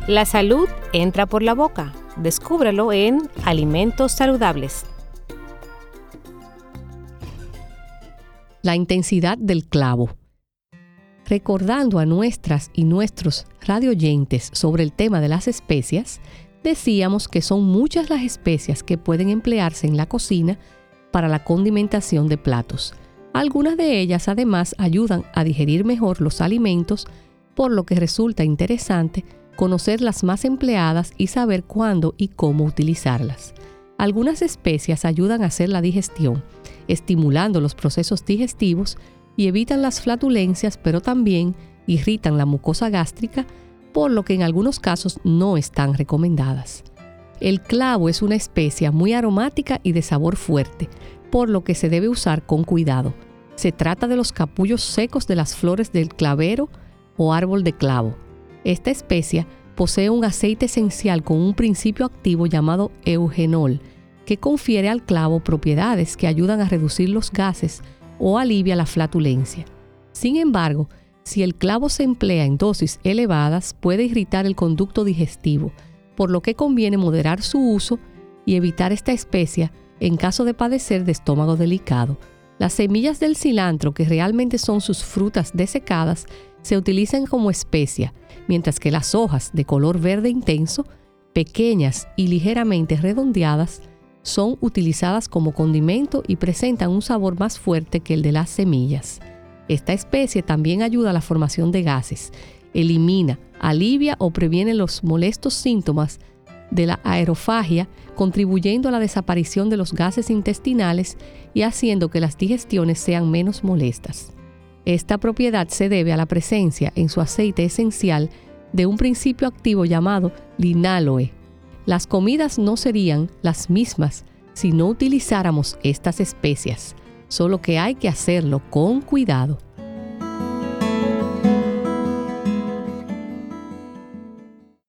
La salud entra por la boca. Descúbrelo en Alimentos Saludables. La intensidad del clavo. Recordando a nuestras y nuestros radioyentes sobre el tema de las especias, decíamos que son muchas las especias que pueden emplearse en la cocina para la condimentación de platos. Algunas de ellas además ayudan a digerir mejor los alimentos, por lo que resulta interesante conocer las más empleadas y saber cuándo y cómo utilizarlas. Algunas especias ayudan a hacer la digestión, estimulando los procesos digestivos y evitan las flatulencias, pero también irritan la mucosa gástrica, por lo que en algunos casos no están recomendadas. El clavo es una especia muy aromática y de sabor fuerte, por lo que se debe usar con cuidado. Se trata de los capullos secos de las flores del clavero o árbol de clavo. Esta especia posee un aceite esencial con un principio activo llamado eugenol, que confiere al clavo propiedades que ayudan a reducir los gases o alivia la flatulencia. Sin embargo, si el clavo se emplea en dosis elevadas, puede irritar el conducto digestivo, por lo que conviene moderar su uso y evitar esta especia en caso de padecer de estómago delicado. Las semillas del cilantro, que realmente son sus frutas desecadas, se utilizan como especia, mientras que las hojas de color verde intenso, pequeñas y ligeramente redondeadas, son utilizadas como condimento y presentan un sabor más fuerte que el de las semillas. Esta especie también ayuda a la formación de gases, elimina, alivia o previene los molestos síntomas de la aerofagia, contribuyendo a la desaparición de los gases intestinales y haciendo que las digestiones sean menos molestas. Esta propiedad se debe a la presencia en su aceite esencial de un principio activo llamado linaloe. Las comidas no serían las mismas si no utilizáramos estas especias, solo que hay que hacerlo con cuidado.